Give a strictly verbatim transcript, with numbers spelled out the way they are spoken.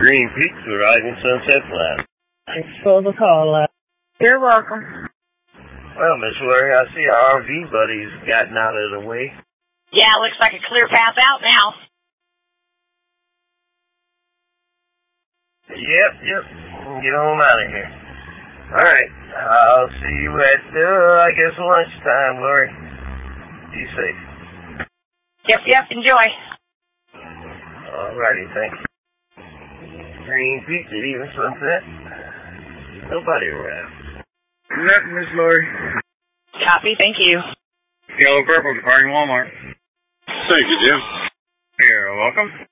Green Peaks arriving Sunset Flats. Thanks for the call. Uh, you're welcome. Well, Miss Lori, I see our R V buddy's gotten out of the way. Yeah, looks like a clear path out now. Yep, yep. Get on out of here. All right. I'll see you at, uh, I guess, lunchtime, Lori. Be safe. Yep, yep. Enjoy. All righty, thank you. Green Peaks at even sunset. Nobody around. Nothing, Miss Lori. Copy, thank you. Yellow Purple departing Walmart. Thank you, Jim. You're welcome.